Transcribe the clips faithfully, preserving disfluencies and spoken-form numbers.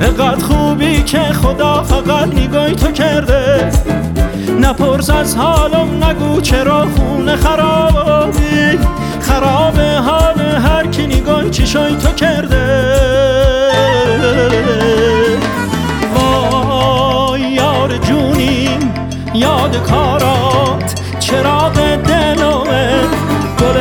اقدر خوبی که خدا فقط نگاهی تو کرده. نپرس از حالم، نگو چرا خونه خرابی. خراب حال هر کی نگاهی چشای تو کرده. وای یار جونیم، یاد کارات چراغ دلمه. گل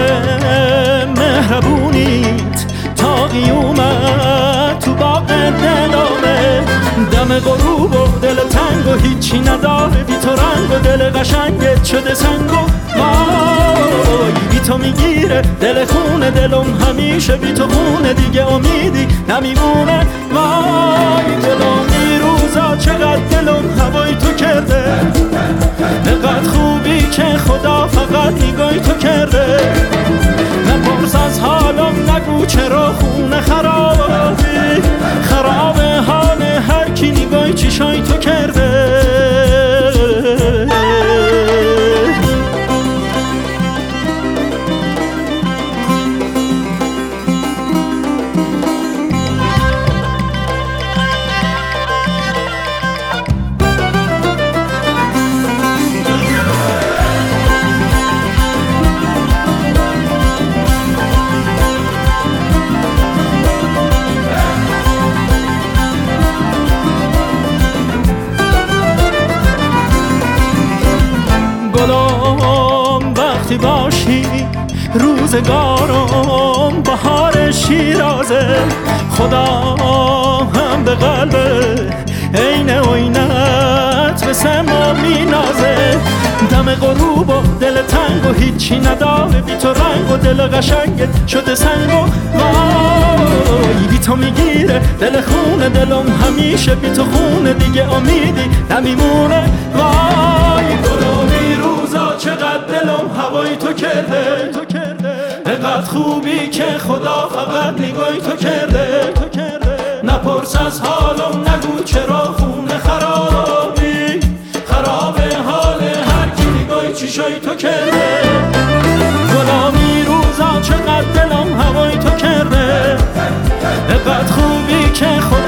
مهربونیت تا قیومت تو باغ دلمه. دم غروب و دل تنگ و هیچی نداره بی تو رنگ و دل قشنگت شده سنگ و وای بی تو میگیره دل خونه دلم همیشه بی تو خونه دیگه امیدی نمیمونه. وای دلم این روزا چقدر دلم هوای تو کرده. نقدر خوبی که خدا فقط نگاهی تو کرده. نپرس از حالم، نگو چرا خونه خرابی. خراب حال هر کی نگاهی چشای تو کرده. گلم وقتی باشی روزگارم بهار شیرازه. خدا هم به قلب عین عینت به سما مینازه. دم غروب و دل تنگ و هیچی نداره بی تو رنگ و دل قشنگت شده سنگ و وای بی تو میگیره دل خونه دلم همیشه بی تو خونه دیگه امیدی نمیمونه. وای گلومی روزا چقدر دلم هوای تو کرده. اقدر خوبی که خدا فقط نگاهی تو کرده. نپرس از حالم، نگو چرا خونه خرابی. خراب حال هر کی نگاهی چشای تو کرده. گلامی روزا چقدر دلم هوای تو کرده. اقدر خوبی که خدا